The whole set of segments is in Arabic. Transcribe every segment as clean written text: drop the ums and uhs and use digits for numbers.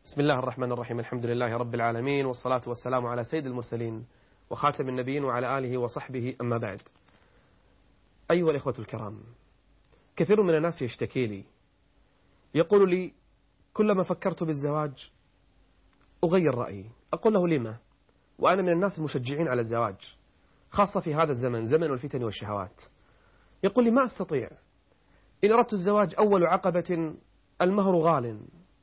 بسم الله الرحمن الرحيم. الحمد لله رب العالمين، والصلاة والسلام على سيد المرسلين وخاتم النبيين وعلى آله وصحبه، أما بعد. أيها الإخوة الكرام، كثير من الناس يشتكي لي، يقول لي كلما فكرت بالزواج أغير رأيي. أقول له لما؟ وأنا من الناس المشجعين على الزواج، خاصة في هذا الزمن، زمن الفتن والشهوات. يقول لي ما أستطيع، إن أردت الزواج أول عقبة المهر غال،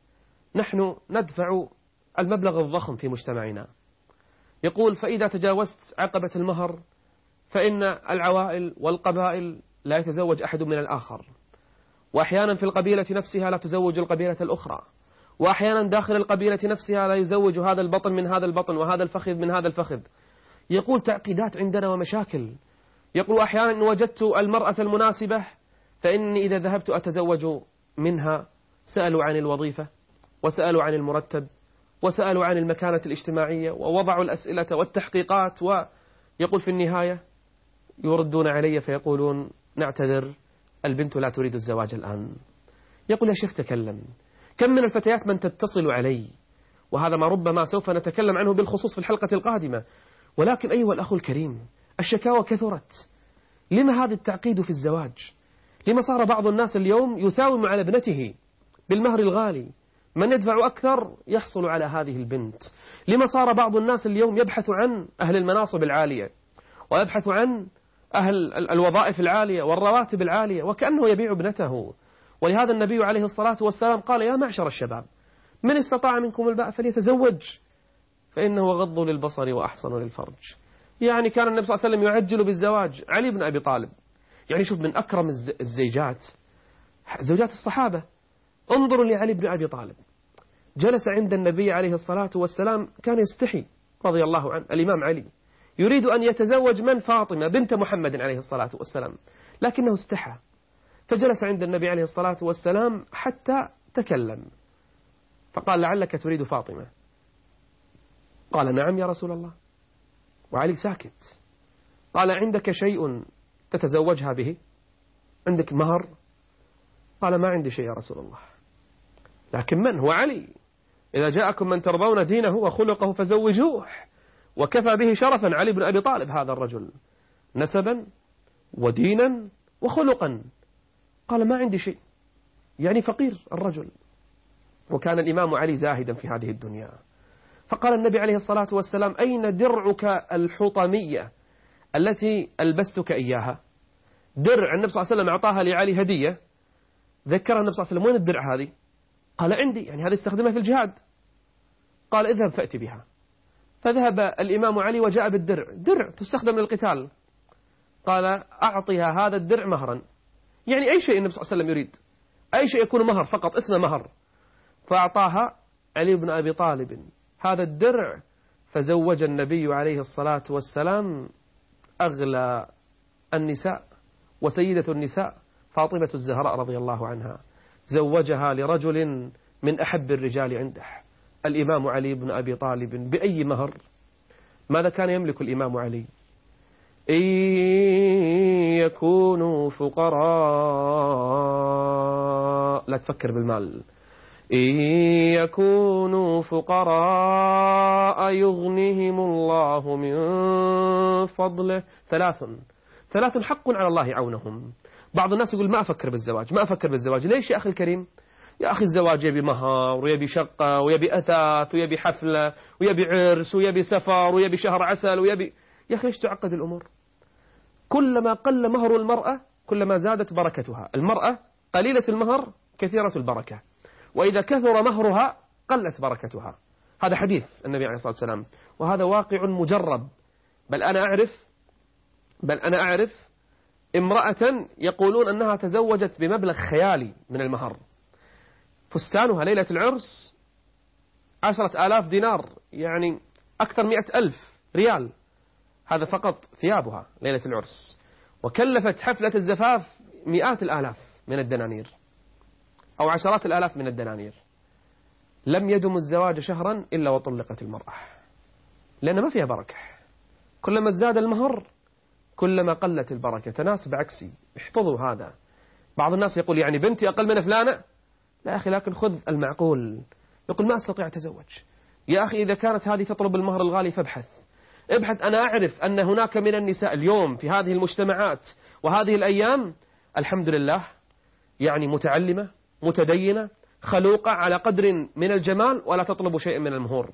نحن ندفع المبلغ الضخم في مجتمعنا. يقول فإذا تجاوزت عقبة المهر فإن العوائل والقبائل لا يتزوج أحد من الآخر، وأحيانا في القبيلة نفسها لا تزوج القبيلة الأخرى، وأحيانا داخل القبيلة نفسها لا يزوج هذا البطن من هذا البطن وهذا الفخذ من هذا الفخذ. يقول تعقيدات عندنا ومشاكل. يقول أحيانا إن وجدت المرأة المناسبة فإني إذا ذهبت أتزوج منها سألوا عن الوظيفة، وسألوا عن المرتب، وسألوا عن المكانة الاجتماعية، ووضعوا الأسئلة والتحقيقات، ويقول في النهاية يردون علي فيقولون نعتذر، البنت لا تريد الزواج الآن. يقول يا شيخ تكلم، كم من الفتيات من تتصل علي، وهذا ما ربما سوف نتكلم عنه بالخصوص في الحلقة القادمة. ولكن أيها الأخ الكريم، الشكاوى كثرت. لما هذا التعقيد في الزواج؟ لما صار بعض الناس اليوم يساوم على ابنته بالمهر الغالي؟ من يدفع أكثر يحصل على هذه البنت. لما صار بعض الناس اليوم يبحث عن أهل المناصب العالية، ويبحث عن أهل الوظائف العالية والرواتب العالية، وكأنه يبيع ابنته. ولهذا النبي عليه الصلاة والسلام قال يا معشر الشباب من استطاع منكم الباء فليتزوج فإنه غض للبصر وأحصن للفرج. يعني كان النبي صلى الله عليه وسلم يعجل بالزواج. علي بن أبي طالب، يعني شوف من أكرم الزيجات زوجات الصحابة. انظروا لعلي بن أبي طالب، جلس عند النبي عليه الصلاة والسلام، كان يستحي رضي الله عنه. الإمام علي يريد أن يتزوج من؟ فاطمة بنت محمد عليه الصلاة والسلام، لكنه استحى، فجلس عند النبي عليه الصلاة والسلام حتى تكلم، فقال لعلك تريد فاطمة؟ قال نعم يا رسول الله. وعلي ساكت. قال عندك شيء تتزوجها به؟ عندك مهر؟ قال ما عندي شيء يا رسول الله. لكن من هو علي؟ إذا جاءكم من ترضون دينه وخلقه فزوجوه. وكفى به شرفا علي بن أبي طالب هذا الرجل، نسبا ودينا وخلقا. قال ما عندي شيء، يعني فقير الرجل. وكان الإمام علي زاهدا في هذه الدنيا. فقال النبي عليه الصلاة والسلام أين درعك الحطمية التي ألبستك إياها؟ درع النبي صلى الله عليه وسلم أعطاها لعلي هدية. ذكر النبي صلى الله عليه وسلم وين الدرع هذه؟ قال عندي، يعني هذه استخدمها في الجهاد. قال اذهب فأتي بها. فذهب الإمام علي وجاء بالدرع، درع تستخدم للقتال. قال أعطيها هذا الدرع مهرا، يعني أي شيء النبي صلى الله عليه وسلم يريد، أي شيء يكون مهر فقط، اسمه مهر. فأعطاها علي بن أبي طالب هذا الدرع، فزوج النبي عليه الصلاة والسلام أغلى النساء وسيدة النساء فاطمة الزهراء رضي الله عنها، زوجها لرجل من أحب الرجال عنده، الإمام علي بن أبي طالب. بأي مهر؟ ماذا كان يملك الإمام علي؟ إن يكونوا فقراء، لا تفكر بالمال، إن يكونوا فقراء يغنهم الله من فضله. ثلاث حق على الله عونهم. بعض الناس يقول ما أفكر بالزواج، ما أفكر بالزواج. ليش يا أخي الكريم؟ يا أخي الزواج يبي مهر، ويبي شقة، ويبي أثاث، ويبي حفلة، ويبي عرس، ويبي سفر، ويبي شهر عسل، ويبي. يا أخي ليش تعقد الأمور؟ كلما قل مهر المرأة كلما زادت بركتها. المرأة قليلة المهر كثيرة البركة، وإذا كثر مهرها قلت بركتها. هذا حديث النبي عليه الصلاة والسلام، وهذا واقع مجرب. بل أنا أعرف امرأة يقولون أنها تزوجت بمبلغ خيالي من المهر. فستانها ليلة العرس 10,000 دينار، يعني أكثر 100,000 ريال. هذا فقط ثيابها ليلة العرس. وكلفت حفلة الزفاف 100,000 من الدنانير أو 10,000 من الدنانير. لم يدم الزواج شهرا إلا وطلقت المرأة، لأن ما فيها بركة. كلما ازداد المهر كلما قلت البركة. تناسب عكسي، احفظوا هذا. بعض الناس يقول يعني بنتي أقل من فلانة. لا أخي، لكن خذ المعقول. يقول ما أستطيع أتزوج. يا أخي إذا كانت هذه تطلب المهر الغالي فابحث. ابحث. أنا أعرف أن هناك من النساء اليوم في هذه المجتمعات وهذه الأيام الحمد لله يعني متعلمة متدينة خلوقة على قدر من الجمال ولا تطلب شيئا من المهور.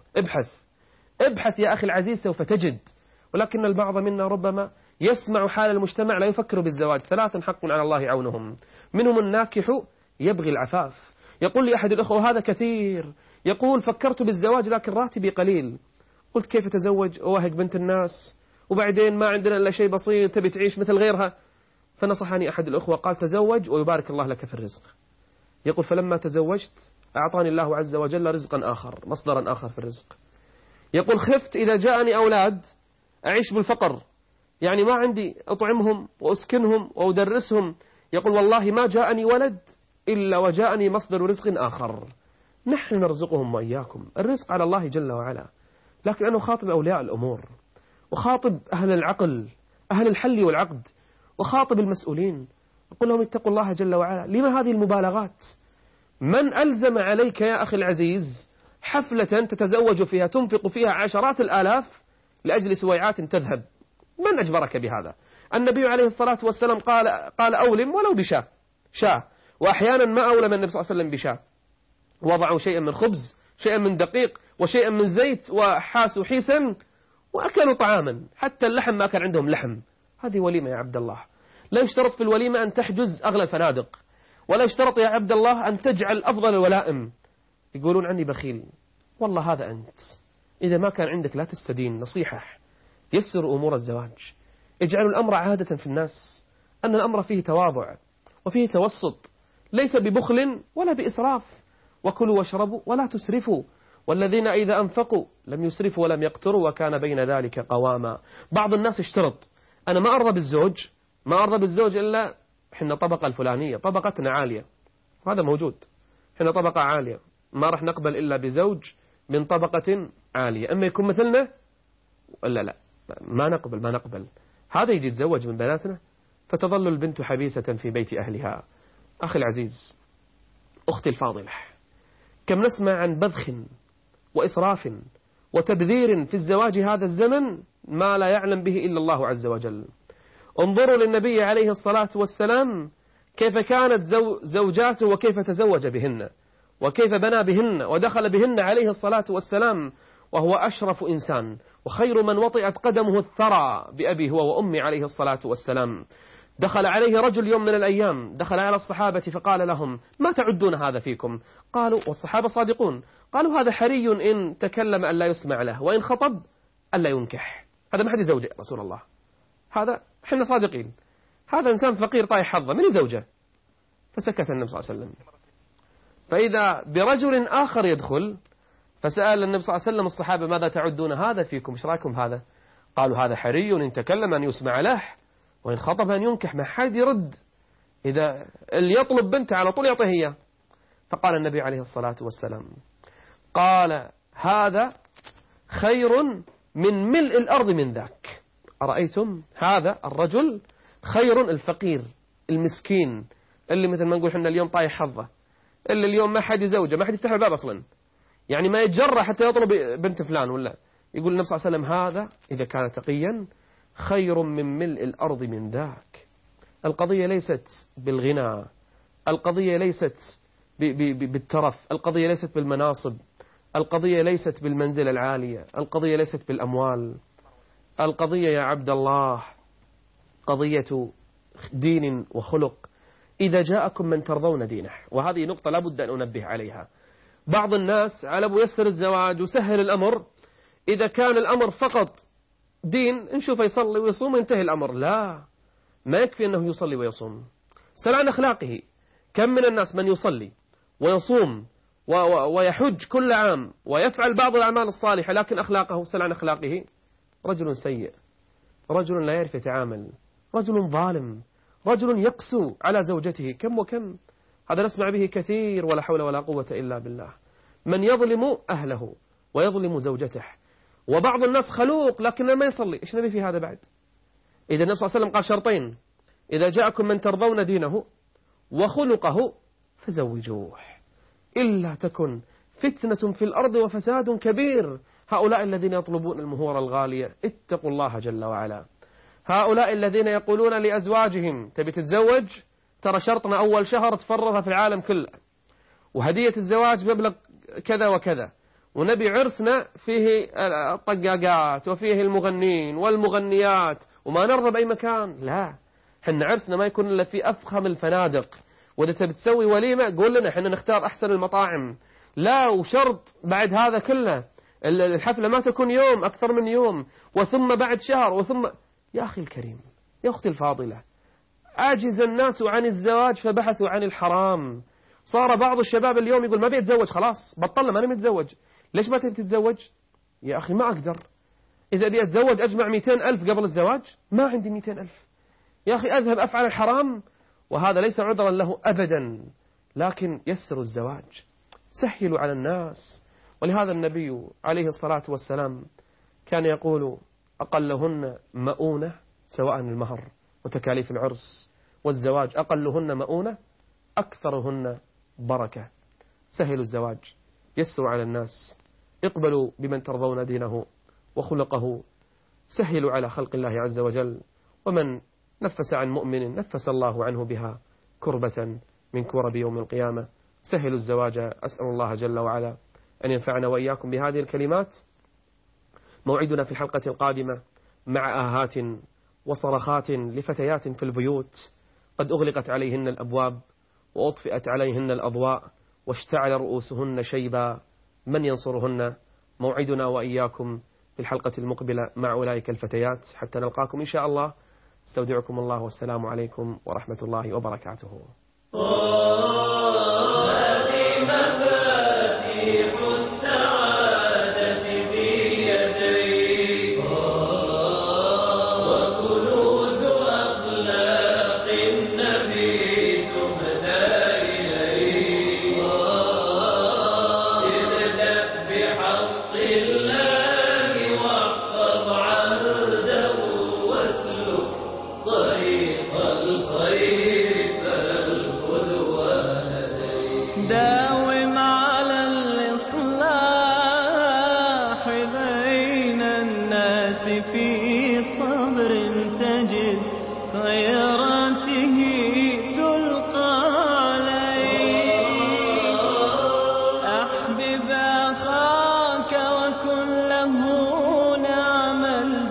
ابحث يا أخي العزيز سوف تجد. ولكن البعض منا ربما يسمع حال المجتمع لا يفكر بالزواج. 3 حق على الله عونهم، منهم الناكح يبغي العفاف. يقول لي أحد الأخوة هذا كثير، يقول فكرت بالزواج لكن راتبي قليل، قلت كيف أتزوج أوهق بنت الناس وبعدين ما عندنا إلا شيء بسيط تبي تعيش مثل غيرها. فنصحني أحد الأخوة قال تزوج ويبارك الله لك في الرزق. يقول فلما تزوجت أعطاني الله عز وجل رزقا آخر، مصدرا آخر في الرزق. يقول خفت إذا جاءني أولاد أعيش بالفقر، يعني ما عندي أطعمهم وأسكنهم وأدرسهم. يقول والله ما جاءني ولد إلا وجاءني مصدر رزق آخر. نحن نرزقهم وإياكم، الرزق على الله جل وعلا. لكن أنا أخاطب أولياء الأمور، وخاطب أهل العقل أهل الحل والعقد، وخاطب المسؤولين، أقول لهم اتقوا الله جل وعلا. لما هذه المبالغات؟ من ألزم عليك يا أخي العزيز حفلة تتزوج فيها تنفق فيها عشرات الآلاف لأجل سويعات تذهب؟ من أجبرك بهذا؟ النبي عليه الصلاة والسلام قال أولم ولو شاة، وأحيانا ما أولم النبي صلى الله عليه وسلم بشاة، وضعوا شيئا من خبز شيئا من دقيق وشيئا من زيت وحاسوا حيسا وأكلوا طعاما، حتى اللحم ما كان عندهم لحم. هذه وليمة يا عبد الله. لا يشترط في الوليمة أن تحجز أغلى الفنادق، ولا يشترط يا عبد الله أن تجعل أفضل الولائم. يقولون عني بخيل، والله هذا أنت. إذا ما كان عندك لا تستدين. نصيحة، يسروا أمور الزواج، اجعلوا الأمر عادة في الناس أن الأمر فيه تواضع وفيه توسط، ليس ببخل ولا بإسراف. وكلوا واشربوا ولا تسرفوا، والذين إذا أنفقوا لم يسرفوا ولم يقتروا وكان بين ذلك قواما. بعض الناس اشترط أنا ما أرضى بالزوج إلا إحنا طبقة الفلانية، طبقتنا عالية، وهذا موجود. إحنا طبقة عالية ما راح نقبل إلا بزوج من طبقة عالية، أما يكون مثلنا لا ما نقبل. هذا يجي يتزوج من بناتنا فتظل البنت حبيسة في بيت أهلها. أخي العزيز، أختي الفاضلة، كم نسمع عن بذخ وإسراف وتبذير في الزواج هذا الزمن ما لا يعلم به إلا الله عز وجل. انظروا للنبي عليه الصلاة والسلام كيف كانت زوجاته وكيف تزوج بهن وكيف بنى بهن ودخل بهن عليه الصلاة والسلام وهو أشرف إنسان وخير من وطئت قدمه الثرى بأبي هو وأمي عليه الصلاة والسلام. دخل عليه رجل يوم من الأيام، دخل على الصحابة فقال لهم ما تعدون هذا فيكم؟ قالوا، والصحابة صادقون، قالوا هذا حري إن تكلم ألا يسمع له وإن خطب ألا ينكح. هذا ما حد يزوجه يا رسول الله، هذا حنا صادقين، هذا إنسان فقير طايح حظه من يزوجه. فسكت النبي صلى الله عليه وسلم. فإذا برجل آخر يدخل فسأل النبي صلى الله عليه وسلم الصحابة ماذا تعدون هذا فيكم؟ ايش رايكم هذا؟ قالوا هذا حري إن تكلم أن يسمع له وإن خطب أن ينكح. ما حد يرد، إذا اللي يطلب بنته على طول يعطيه إياه. فقال النبي عليه الصلاة والسلام قال هذا خير من ملء الأرض من ذاك. أرأيتم هذا الرجل خير، الفقير المسكين اللي مثل ما نقول حنا اليوم طايح حظه، اللي اليوم ما حد يزوجه، ما حد يفتح الباب أصلا، يعني ما يتجرأ حتى يطلب بنت فلان ولا. يقول النبي صلى الله عليه وسلم هذا إذا كان تقيا خير من ملء الأرض من ذاك. القضية ليست بالغنى، القضية ليست بالترف، القضية ليست بالمناصب، القضية ليست بالمنزلة العالية، القضية ليست بالأموال. القضية يا عبد الله قضية دين وخلق. إذا جاءكم من ترضون دينه، وهذه نقطة لابد أن أنبه عليها. بعض الناس على أبو يسر الزواج وسهل الأمر، إذا كان الأمر فقط دين نشوفه يصلي ويصوم ينتهي الأمر. لا، ما يكفي أنه يصلي ويصوم، سل عن أخلاقه. كم من الناس من يصلي ويصوم ويحج كل عام ويفعل بعض الأعمال الصالحة، لكن أخلاقه سل عن أخلاقه رجل سيء، رجل لا يعرف يتعامل، رجل ظالم، رجل يقسو على زوجته. كم وكم هذا نسمع به كثير، ولا حول ولا قوة إلا بالله. من يظلم أهله ويظلم زوجته. وبعض الناس خلوق لكن ما يصلي، إيش نبي في هذا بعد؟ إذا النبي صلى الله عليه وسلم قال شرطين: إذا جاءكم من ترضون دينه وخلقه فزوجوه، إلا تكن فتنة في الأرض وفساد كبير. هؤلاء الذين يطلبون المهور الغالية اتقوا الله جل وعلا. هؤلاء الذين يقولون لأزواجهم تبي تتزوج، ترى شرطنا أول شهر تفرغها في العالم كله، وهدية الزواج مبلغ كذا وكذا، ونبي عرسنا فيه الطقاقات وفيه المغنين والمغنيات، وما نرضى بأي مكان. لا، حنا عرسنا ما يكون إلا في أفخم الفنادق، وإذا تبي تسوي وليمة قول لنا حنا نختار أحسن المطاعم. لا، وشرط بعد هذا كله الحفلة ما تكون يوم، أكثر من يوم، وثم بعد شهر، وثم. يا أخي الكريم، يا أختي الفاضلة، عاجز الناس عن الزواج فبحثوا عن الحرام. صار بعض الشباب اليوم يقول ما بيتزوج، خلاص بطلنا، ما أنا متزوج. ليش ما تبي تتزوج؟ يا أخي ما أقدر، إذا أبي أتزوج أجمع 200,000 قبل الزواج، ما عندي 200,000. يا أخي أذهب أفعل الحرام، وهذا ليس عذرا له أبدا، لكن يسروا الزواج، سهلوا على الناس. ولهذا النبي عليه الصلاة والسلام كان يقول أقلهن مؤونة، سواء المهر وتكاليف العرس والزواج، أقلهن مؤونة أكثرهن بركة. سهلوا الزواج، يسروا على الناس، اقبلوا بمن ترضون دينه وخلقه، سهلوا على خلق الله عز وجل. ومن نفس عن مؤمن نفس الله عنه بها كربة من كرب يوم القيامة. سهلوا الزواج. أسأل الله جل وعلا أن ينفعنا وإياكم بهذه الكلمات. موعدنا في الحلقة القادمة مع آهات وصرخات لفتيات في البيوت قد أغلقت عليهن الأبواب وأطفئت عليهن الأضواء واشتعل رؤوسهن شيبا، من ينصرهن؟ موعدنا وإياكم في الحلقة المقبلة مع أولئك الفتيات، حتى نلقاكم إن شاء الله. استودعكم الله، والسلام عليكم ورحمة الله وبركاته. داوم على الإصلاح بين الناس، في صبر تجد خيراته تلقى عليه. أحبب